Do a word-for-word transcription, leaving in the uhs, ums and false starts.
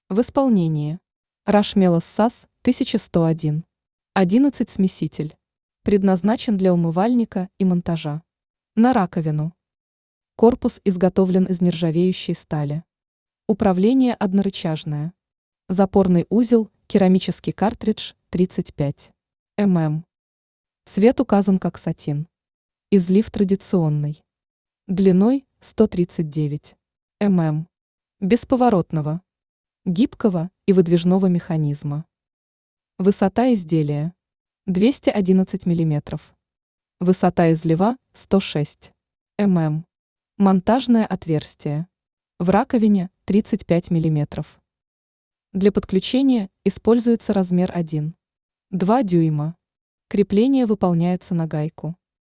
В исполнении Рашмелос САС тысяча сто один. одиннадцать смеситель. Предназначен для умывальника и монтажа. На раковину. Корпус изготовлен из нержавеющей стали. Управление однорычажное. Запорный узел, керамический картридж тридцать пять миллиметров. Цвет указан как сатин. Излив традиционный. Длиной сто тридцать девять миллиметров. Бесповоротного, гибкого и выдвижного механизма. Высота изделия двести одиннадцать миллиметров. Высота излива сто шесть миллиметров. Монтажное отверстие. В раковине тридцать пять миллиметров. Для подключения используется размер один и два дюйма. Крепление выполняется на гайку.